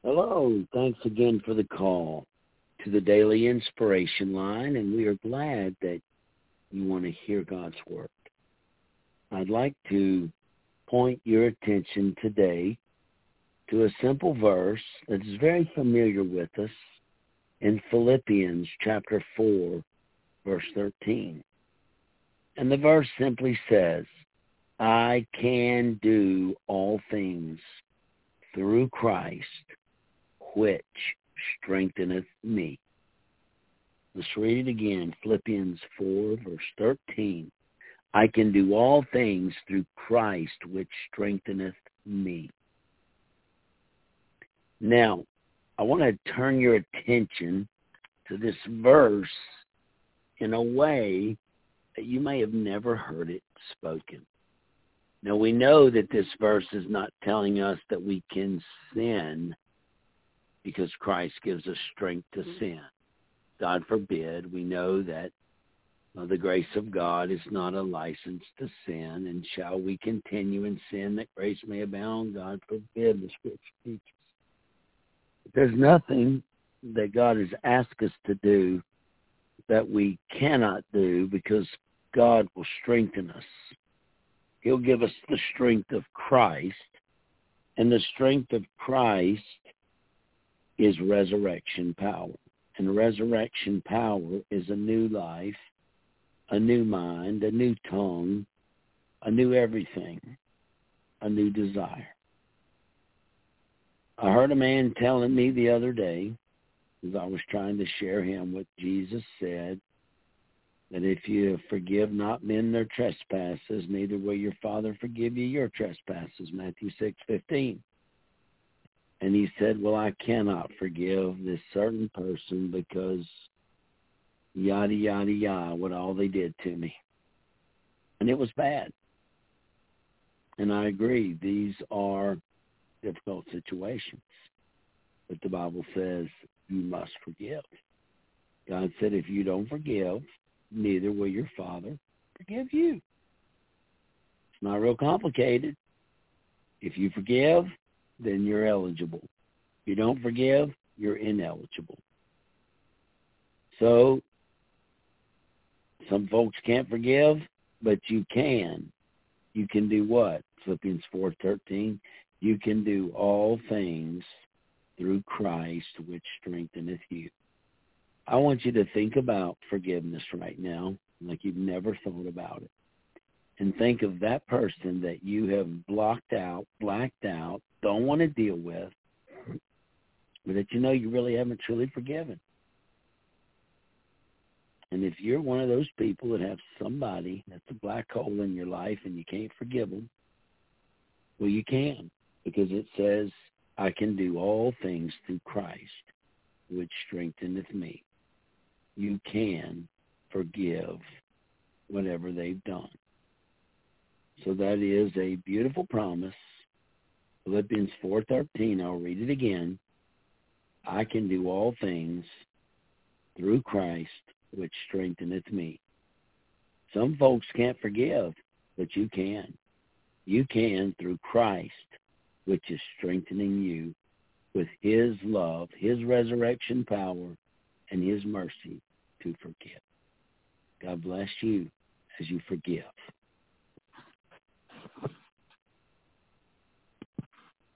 Hello. Thanks again for the call to the Daily Inspiration Line, and we are glad that you want to hear God's Word. I'd like to point your attention today to a simple verse that is very familiar with us in Philippians chapter 4, verse 13. And the verse simply says, I can do all things through Christ, which strengtheneth me. Let's read it again. Philippians 4, verse 13. I can do all things through Christ, which strengtheneth me. Now, I want to turn your attention to this verse in a way that you may have never heard it spoken. Now, we know that this verse is not telling us that we can sin because Christ gives us strength to sin. God forbid. We know that the grace of God is not a license to sin. And shall we continue in sin that grace may abound? God forbid, the Scripture teaches. There's nothing that God has asked us to do that we cannot do because God will strengthen us. He'll give us the strength of Christ, and the strength of Christ is resurrection power. And resurrection power is a new life, a new mind, a new tongue, a new everything, a new desire. I heard a man telling me the other day, as I was trying to share him what Jesus said, that if you forgive not men their trespasses, neither will your Father forgive you your trespasses, Matthew 6:15. And he said, well, I cannot forgive this certain person because yada, yada, yada, what all they did to me. And it was bad. And I agree, these are difficult situations. But the Bible says you must forgive. God said if you don't forgive, neither will your Father forgive you. It's not real complicated. If you forgive, then you're eligible. If you don't forgive, you're ineligible. So, some folks can't forgive, but you can. You can do what? Philippians 4:13. You can do all things through Christ, which strengtheneth you. I want you to think about forgiveness right now, like you've never thought about it. And think of that person that you have blocked out, blacked out, don't want to deal with, but that you know you really haven't truly forgiven. And if you're one of those people that have somebody that's a black hole in your life and you can't forgive them, well, you can, because it says, I can do all things through Christ, which strengtheneth me. You can forgive whatever they've done. So that is a beautiful promise. Philippians 4:13, I'll read it again. I can do all things through Christ, which strengtheneth me. Some folks can't forgive, but you can. You can through Christ, which is strengthening you with his love, his resurrection power, and his mercy to forgive. God bless you as you forgive.